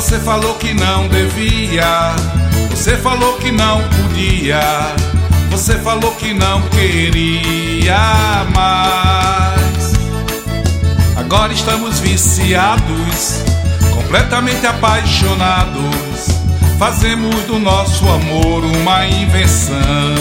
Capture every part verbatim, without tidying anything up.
Você falou que não devia, você falou que não podia, você falou que não queria mais. Agora estamos viciados, completamente apaixonados. Fazemos do nosso amor uma invenção.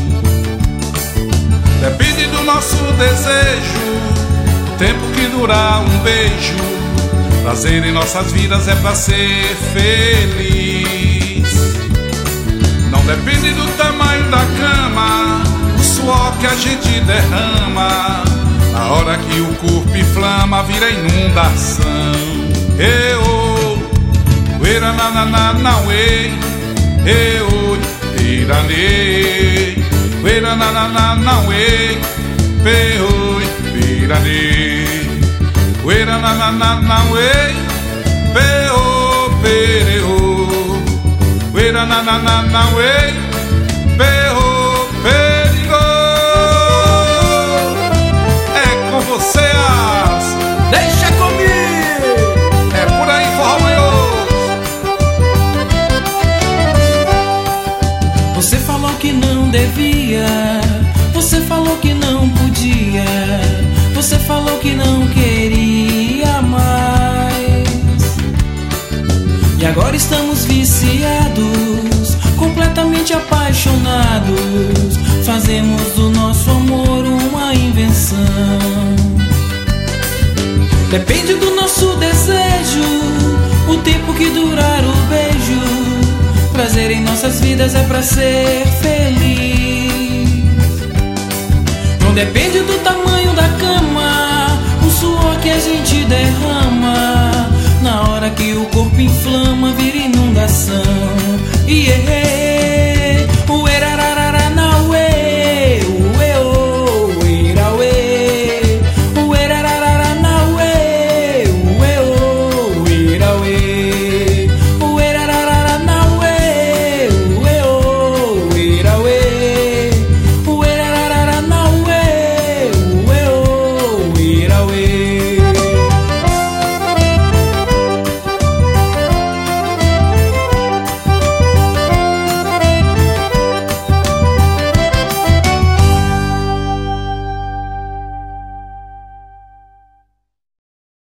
Depende do nosso desejo, o tempo que durar um beijo. Prazer em nossas vidas é pra ser feliz. Não depende do tamanho da cama, o suor que a gente derrama. Na hora que o corpo inflama, vira inundação. Eu, uera na na na na uei, eu, piranei, uera na na na na uei, peoi, piranei, uera na na na na uei, peo, pereo, uera na na na na uei, peo, perigo. É com você as, deixa comigo. É por aí, forró manhoso. Você falou que não devia, você falou que não podia, você falou que não queria mais. E agora estamos viciados, completamente apaixonados. Fazemos do nosso amor uma invenção. Depende do nosso desejo, o tempo que durar o beijo. Prazer em nossas vidas é pra ser feliz. Não depende do tamanho da cama, o suor que a gente derrama. Na hora que o corpo inflama, vira inundação. E yeah.